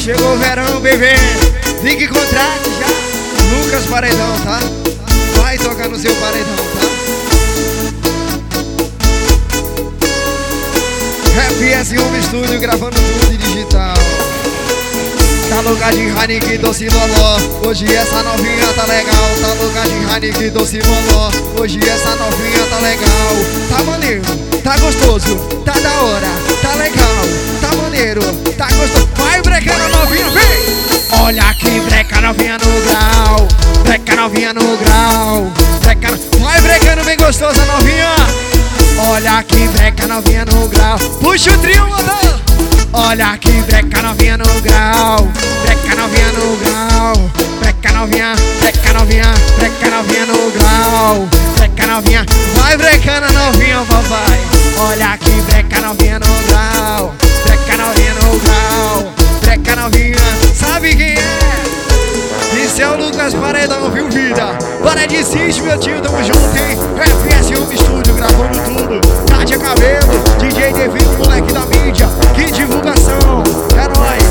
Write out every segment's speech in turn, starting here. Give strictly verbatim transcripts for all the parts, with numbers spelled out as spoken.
Chegou o verão, bebê. Ligue contrato já. Lucas Paredão, tá? Vai tocar no seu paredão, tá? Rap S um Estúdio gravando tudo em digital. Tá louca de Heineken, doce loló. Hoje essa novinha tá legal. Tá louca de Heineken, doce loló. Hoje essa novinha tá legal. Tá maneiro, tá gostoso, tá da hora, tá legal, tá maneiro, tá gostoso. Vai brecando novinha, vem! Olha aqui, breca novinha no grau. Breca novinha no grau. Breca no... Vai brecando bem gostosa novinha. Olha aqui, breca novinha no grau. Puxa o trio, motor. Olha aqui, breca novinha no grau. Breca novinha no grau. Breca novinha, breca novinha, breca novinha no grau. Breca novinha, vai brecando novinha, papai. Olha aqui, breca novinha no grau. Breca novinha no grau. Breca novinha, sabe quem é? Isso é o Lucas Paredão, viu vida? Para de insistir, meu tio, tamo junto, hein? F S um Estúdio gravando tudo. Tátia Cabelo, D J Devino, moleque da mídia. Que divulgação, é nóis.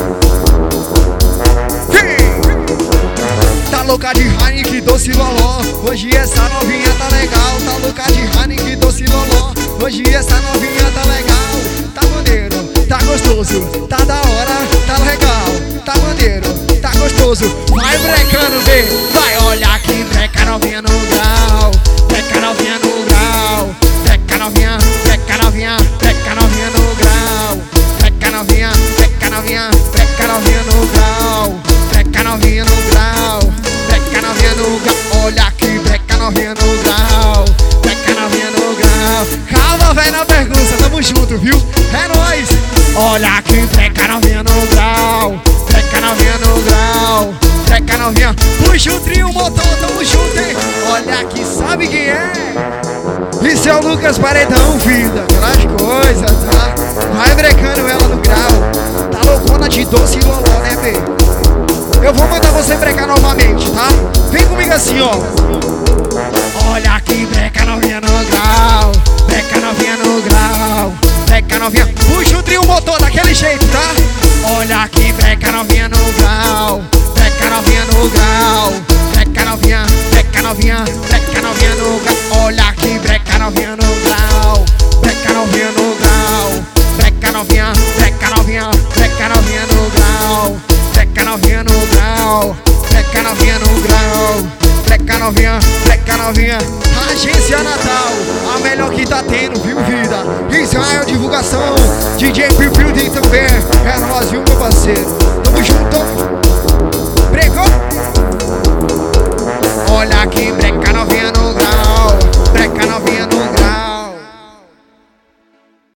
Tá louca de Heineken, doce loló. Hoje essa novinha tá legal. Tá louca de Heineken, doce loló. Hoje essa novinha tá legal. Tá maneiro, tá gostoso, tá da hora, tá legal, tá maneiro, tá gostoso. Vai brecando, vê. Vai, olha aqui, breca novinha no grau. Breca novinha no grau. Breca novinha, breca novinha, breca novinha no grau. Breca novinha, breca novinha, breca novinha no grau. Breca novinha no grau. Breca novinha no grau. Olha aqui, breca novinha no grau. Breca novinha no grau. Calma, velho, na pergunta, tamo junto, viu? É nóis. Olha aqui, breca novinha no grau. Breca novinha no grau. Breca novinha. Puxa o trio, motor, tamo junto, hein? Olha aqui, sabe quem é? Isso é o Lucas Paredão, vida. Aquelas coisas, tá? Vai brecando ela no grau. Tá loucona de doce e loló, né, bê? Eu vou mandar você brecar novamente, tá? Vem comigo assim, ó. Olha aqui, breca novinha no grau. Breca novinha no grau. Breca novinha. Puxa o trio motor daquele jeito, tá? Olha aqui, breca novinha no grau. Breca novinha no grau. Breca novinha, breca novinha, breca novinha no grau. Olha aqui, breca novinha no grau. Breca novinha no grau. Breca novinha, breca novinha, breca novinha no grau. Breca novinha no grau. Breca novinha no grau. Breca novinha, breca novinha. Agência Natal, a melhor que tá tendo, viu, vida? Israel Divulgação, D J Piu Piu também. É nós, viu, meu parceiro?